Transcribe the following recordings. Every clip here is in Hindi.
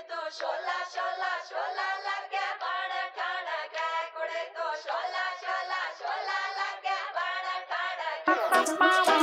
तू शोला शोला शोला लगे बड़ ठाड़ के कुड़ी तू शोला शोला शोला लगे बड़ ठाड़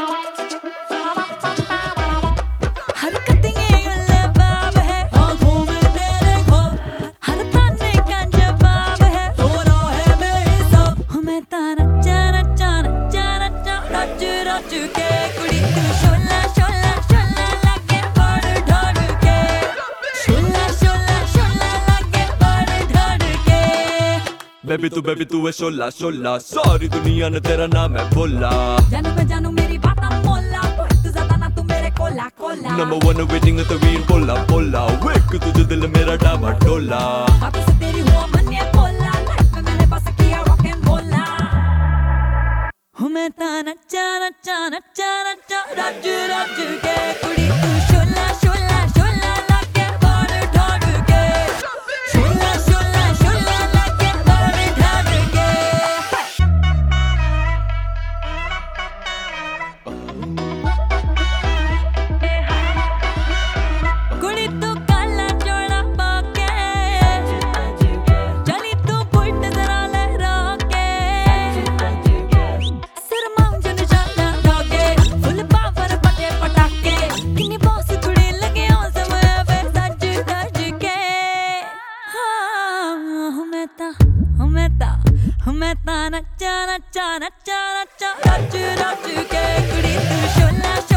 हरकतें ये लबाब है आँखों में तेरे ख्वाब हर ताने का जवाब है दोनों है बेहिसाब मैं तारा चारा चारा चारा चारा रच के कुड़ी तू शोला शोला शोला लगे बड़ ठाड़ के शोला शोला शोला लगे बड़ ठाड़ के बेबी तू है शोला शोला सारी दुनिया ने तेरा नाम है बोला जानू मेरी बात मोला तो तू ज्यादा ना तू मेरे कोला कोला नंबर वन वेटिंग तो वीर बोला बोला वेक तुझे दिल मेरा डामा डोला बातों से तेरी हुआ मन ये बोला लाइफ में मैंने बस किया रॉक एंड बोला हूँ मैं ताना चाना चाना चाना चाना रच के कुड़ी तू शोला शोला शोला लगे बड़ ठाड़ के शोला शोला शोला लगे बड़ ठाड़ के कुड़ी तू काला जोड़ा पाके चली तू पुट जरा लहरा के सरमाऊं जो निशाना धागे फुल पावर पटे पटाके किन्नी बॉस कुड़ी लगे ओ समय पे सज के हाँ मैं ता नचा नचा नचा नचा रच के कुड़ी तू शोला